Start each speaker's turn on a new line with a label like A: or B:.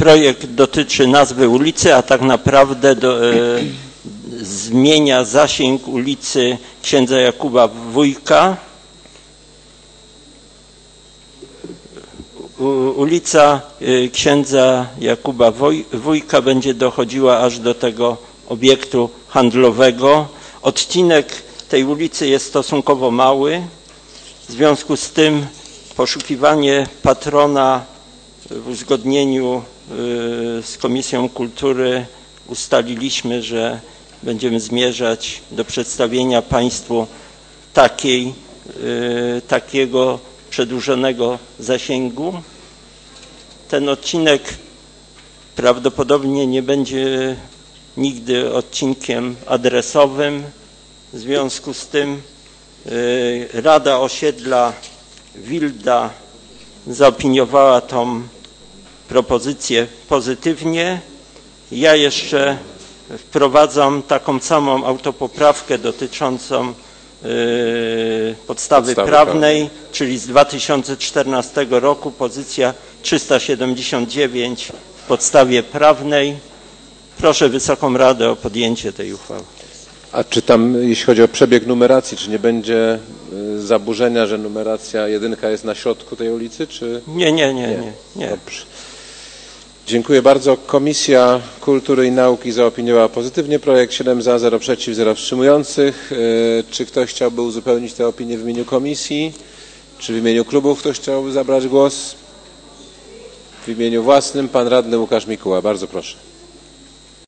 A: projekt dotyczy nazwy ulicy, a tak naprawdę zmienia zasięg ulicy księdza Jakuba Wójka. Ulica księdza Jakuba Wójka będzie dochodziła aż do tego obiektu handlowego. Odcinek tej ulicy jest stosunkowo mały. W związku z tym poszukiwanie patrona w uzgodnieniu z Komisją Kultury ustaliliśmy, że będziemy zmierzać do przedstawienia Państwu takiego przedłużonego zasięgu. Ten odcinek prawdopodobnie nie będzie nigdy odcinkiem adresowym. W związku z tym Rada Osiedla Wilda zaopiniowała tą propozycję pozytywnie. Ja jeszcze wprowadzam taką samą autopoprawkę dotyczącą podstawy prawnej, czyli z 2014 roku, pozycja 379 w podstawie prawnej. Proszę Wysoką Radę o podjęcie tej uchwały.
B: A czy tam, jeśli chodzi o przebieg numeracji, czy nie będzie zaburzenia, że numeracja 1 jest na środku tej ulicy, czy?
A: Nie.
B: Dobrze. Dziękuję bardzo. Komisja Kultury i Nauki zaopiniowała pozytywnie projekt. 7 za, 0 przeciw, 0 wstrzymujących. Czy ktoś chciałby uzupełnić tę opinię w imieniu komisji? Czy w imieniu klubów ktoś chciałby zabrać głos? W imieniu własnym pan radny Łukasz Mikuła. Bardzo proszę.